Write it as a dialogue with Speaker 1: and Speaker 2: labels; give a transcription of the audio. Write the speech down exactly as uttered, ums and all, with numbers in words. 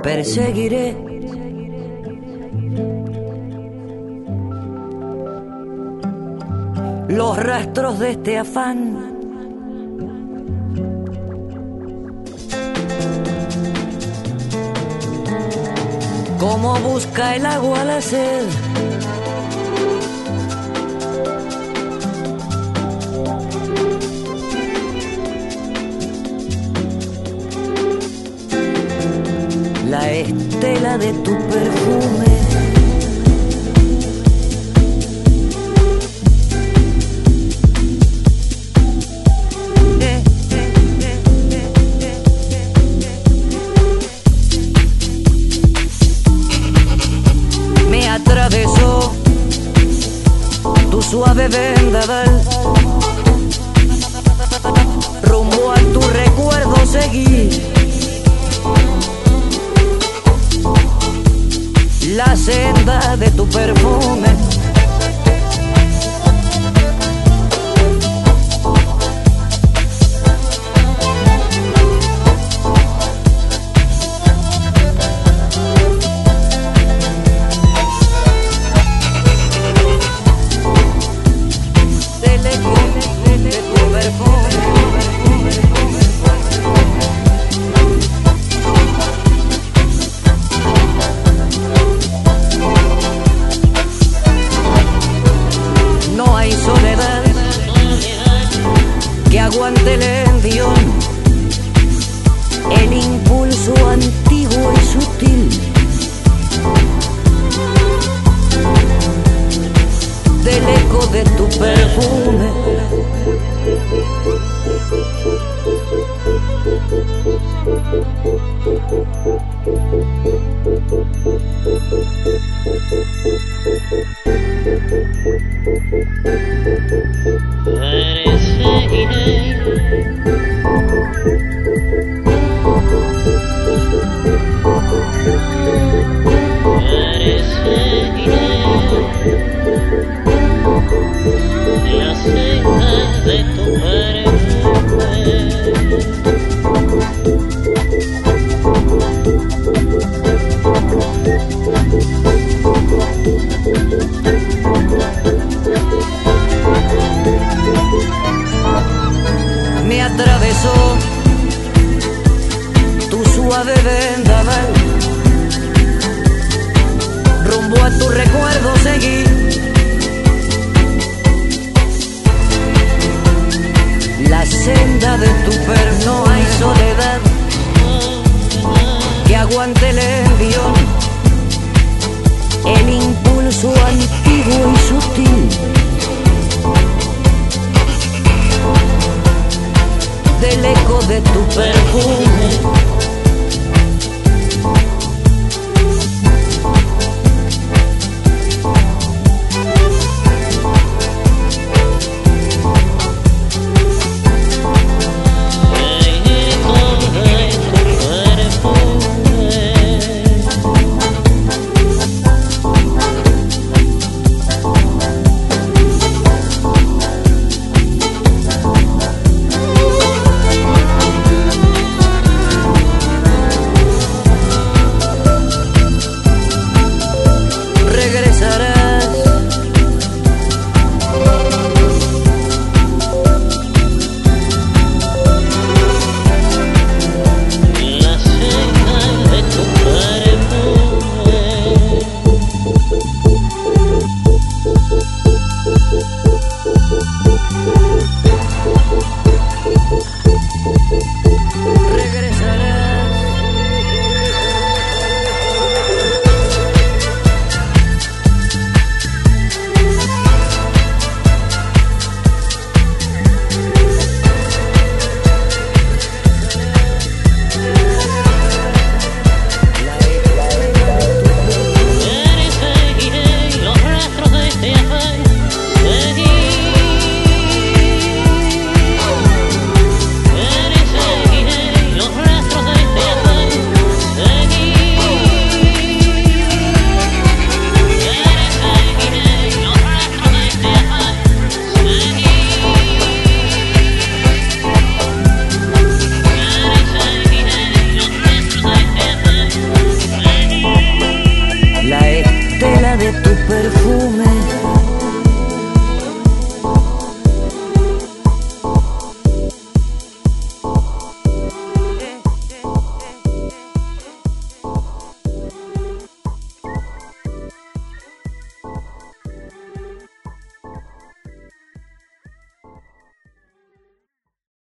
Speaker 1: perseguiré. Los rastros de este afán. Como busca el agua la sed. La estela de tu perfume. Me atravesó tu suave vendaval. Rumbo a tu recuerdo seguí. La senda de tu perfume. Del eco de tu perfume. No hay soledad que aguante el envión, el impulso antiguo y sutil del eco de tu perfume.
Speaker 2: La senda de tu perfume.
Speaker 1: Me atravesó tu suave vendaval. Rumbo a tu recuerdo seguí. La senda de tu perfume. No hay soledad que aguante el envión, el impulso antiguo y sutil del eco de tu perfume.